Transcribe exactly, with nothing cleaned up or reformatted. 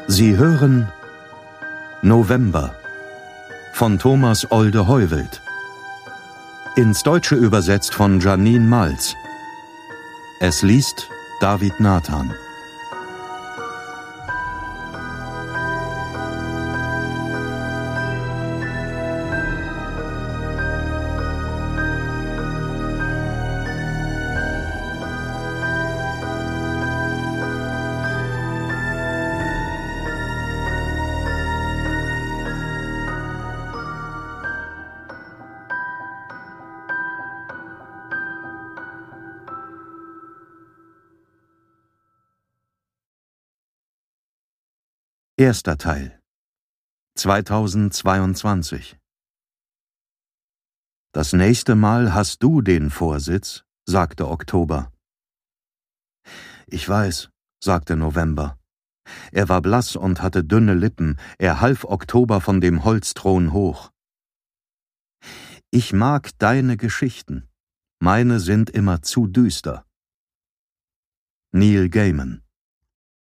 Sie hören November von Thomas Olde-Heuwelt. Ins Deutsche übersetzt von Janine Malz. Es liest David Nathan. Erster Teil zweitausendzweiundzwanzig. Das nächste Mal hast du den Vorsitz, sagte Oktober. Ich weiß, sagte November. Er war blass und hatte dünne Lippen, er half Oktober von dem Holzthron hoch. Ich mag deine Geschichten, meine sind immer zu düster. Neil Gaiman.